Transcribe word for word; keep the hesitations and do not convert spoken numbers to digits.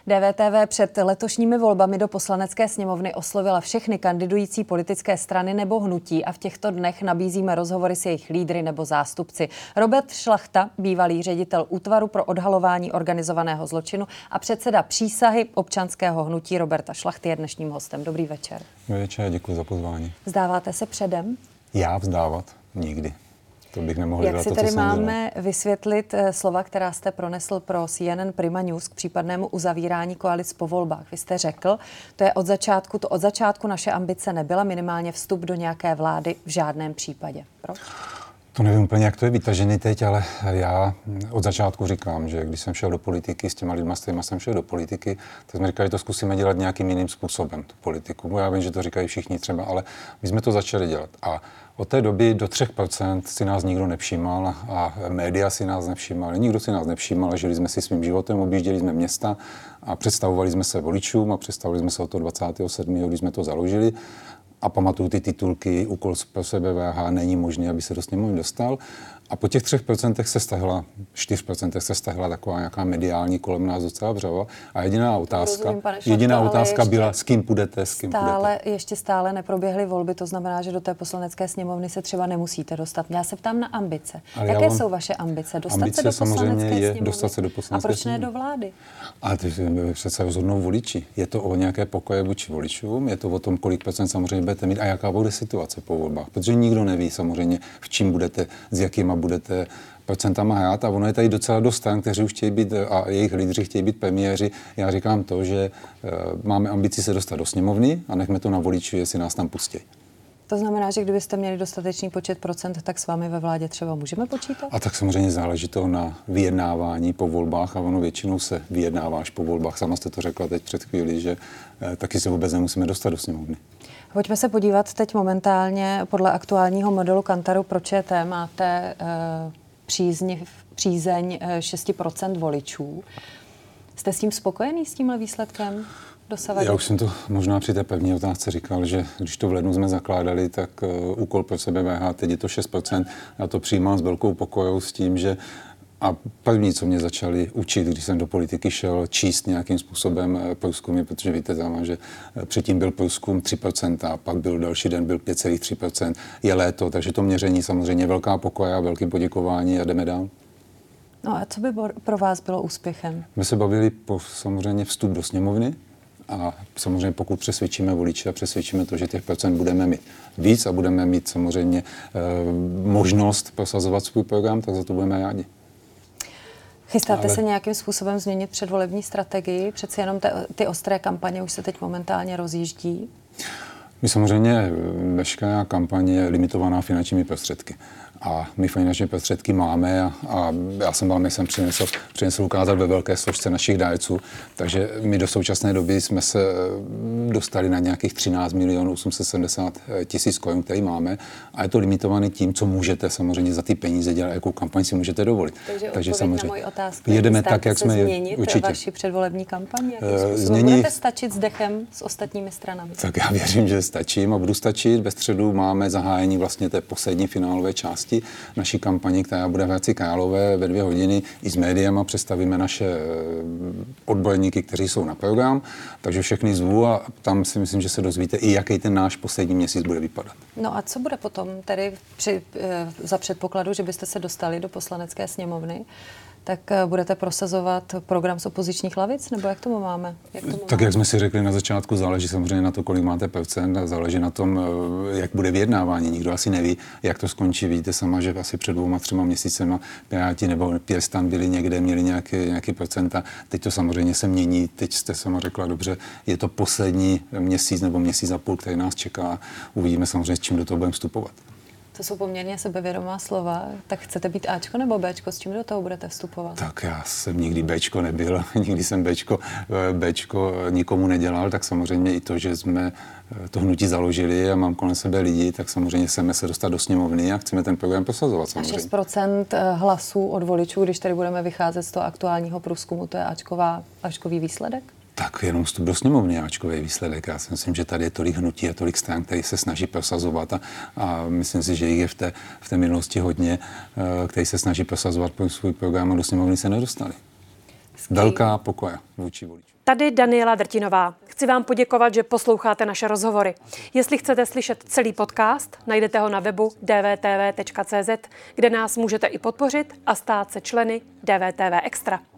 D V T V před letošními volbami do Poslanecké sněmovny oslovila všechny kandidující politické strany nebo hnutí a v těchto dnech nabízíme rozhovory s jejich lídry nebo zástupci. Robert Šlachta, bývalý ředitel Útvaru pro odhalování organizovaného zločinu a předseda přísahy občanského hnutí Roberta Šlachty, je dnešním hostem. Dobrý večer. Dobrý večer, děkuji za pozvání. Vzdáváte se předem? Já vzdávat? Nikdy. To bych nemohl Jak dělat si to, tedy co máme vysvětlit slova, která jste pronesl pro C N N Prima News k případnému uzavírání koalic po volbách? Vy jste řekl, to je od začátku, to od začátku naše ambice nebyla, minimálně vstup do nějaké vlády v žádném případě. Proč? To nevím úplně, jak to je vytažený teď, ale já od začátku říkám, že když jsem šel do politiky s těma lidma, s těma jsem šel do politiky, tak jsme říkali, že to zkusíme dělat nějakým jiným způsobem, tu politiku. Já vím, že to říkají všichni třeba, ale my jsme to začali dělat. A od té doby do tři procent si nás nikdo nevšímal a média si nás nevšímali. Nikdo si nás nevšímal, žili jsme si svým životem, objížděli jsme města a představovali jsme se voličům a představovali jsme se od toho dvacátého sedmého když jsme to založili. A pamatuju ty titulky, úkol pro sebe V H, není možné, aby se do sněmovny dostal. A po těch třech procentech se stahla, čtyř procentech se stahla taková nějaká mediální kolem nás docela vřava. A jediná otázka, Rozumím, pane Šlachto, jediná otázka ještě byla, s kým půjdete, s kým stále, půjdete. Ještě stále neproběhly volby, to znamená, že do té poslanecké sněmovny se třeba nemusíte dostat. Já se ptám na ambice. Ale Jaké vám, jsou vaše ambice? Dostat ambice se do samozřejmě poslanecké je sněmovny? dostat se do poslanecké A proč ne sněmovny. do vlády? Ale ty přece rozhodnou voliči. Je to o nějaké pokoje vůči voličům, je to o tom, kolik procent samozřejmě budete mít a jaká bude situace po volbách. Protože nikdo neví samozřejmě, v čím budete, s jakýma budete procentama hrát. A ono je tady docela dost stran, kteří už chtějí být a jejich lídři chtějí být premiéři. Já říkám to, že uh, máme ambici se dostat do sněmovny a nechme to na voliči, jestli nás tam pustí. To znamená, že kdybyste měli dostatečný počet procent, tak s vámi ve vládě třeba můžeme počítat? A tak samozřejmě záleží to na vyjednávání po volbách a ono většinou se vyjednává až po volbách. Sama jste to řekla teď před chvíli, že uh, taky se vůbec nemusíme dostat do sněmovny. Pojďme se podívat teď momentálně podle aktuálního modelu Kantaru pro Č T máte uh, přízni, přízeň šest procent voličů. Jste s tím spokojený, s tímhle výsledkem dosavadní? Já už jsem to možná při té první otázce říkal, že když to v lednu jsme zakládali, tak uh, úkol pro sebe V H, teď je to šest procent. Já to přijímám s velkou pokojou s tím, že a první, co mě začali učit, když jsem do politiky šel, číst nějakým způsobem průzkumy, protože víte tam, že předtím byl průzkum tři procenta, pak byl další den byl pět celá tři procenta. Je léto, takže to měření samozřejmě velká pokoja, velké poděkování a jdeme dál. No a co by pro vás bylo úspěchem? My se bavili po samozřejmě vstup do sněmovny a samozřejmě pokud přesvědčíme voliče a přesvědčíme to, že těch procent budeme mít víc a budeme mít samozřejmě eh, možnost prosazovat svůj program, tak za to budeme rádi. Chystáte Ale... se nějakým způsobem změnit předvolební strategii? Přeci jenom te, ty ostré kampaně už se teď momentálně rozjíždí. My samozřejmě, veškerá kampaně je limitovaná finančními prostředky. A my finanční prostředky máme a, a já jsem vám jsem přinesl, přinesl ukázat ve velké složce našich dárců. Takže my do současné doby jsme se dostali na nějakých třináct milionů osm set sedmdesát tisíc korun, který máme. A je to limitovaný tím, co můžete samozřejmě za ty peníze dělat, jakou kampaň si můžete dovolit. Takže, Takže samozřejmě na moji otázku. jedeme tak, jak jsme změnit určitě. Vaši předvolební kampaň? Uh, změní... Budete stačit s dechem s ostatními stranami? Tak já věřím, že stačím a budu stačit. Ve středu máme zahájení vlastně té poslední finálové části naší kampaně, která bude v Hradci Králové ve dvě hodiny. I s médiama představíme naše odborníky, kteří jsou na program, takže všechny zvu a tam si myslím, že se dozvíte i jaký ten náš poslední měsíc bude vypadat. No a co bude potom tedy při, za předpokladu, že byste se dostali do poslanecké sněmovny, tak budete prosazovat program z opozičních lavic, nebo jak tomu máme? Jak tomu tak máme? Jak jsme si řekli na začátku, záleží samozřejmě na to, kolik máte procent a záleží na tom, jak bude vyjednávání. Nikdo asi neví, jak to skončí. Vidíte sama, že asi před dvouma, třema měsícema Piráti nebo Pirstan byli někde, měli nějaké, nějaké procenta. Teď to samozřejmě se mění. Teď jste sama řekla dobře, je to poslední měsíc nebo měsíc a půl, který nás čeká. Uvidíme samozřejmě, s čím do toho budeme vstupovat. To jsou poměrně sebevědomá slova. Tak chcete být Ačko nebo Bčko? S čím do toho budete vstupovat? Tak já jsem nikdy Bčko nebyl, nikdy jsem Bčko, Bčko nikomu nedělal, tak samozřejmě i to, že jsme to hnutí založili a mám kolem sebe lidi, tak samozřejmě chceme se dostat do sněmovny a chceme ten program prosazovat samozřejmě. A šest procent hlasů od voličů, když tady budeme vycházet z toho aktuálního průzkumu, to je Ačková, Ačkový výsledek? Tak jenom vstup do sněmovny je Ačkový výsledek. Já si myslím, že tady je tolik hnutí a tolik stran, který se snaží prosazovat a, a myslím si, že jich je v té, v té minulosti hodně, který se snaží prosazovat svůj program a do sněmovny se nedostali. velká pokoja vůči voličům. Tady Daniela Drtinová. Chci vám poděkovat, že posloucháte naše rozhovory. Jestli chcete slyšet celý podcast, najdete ho na webu d v t v tečka c z, kde nás můžete i podpořit a stát se členy D V T V Extra.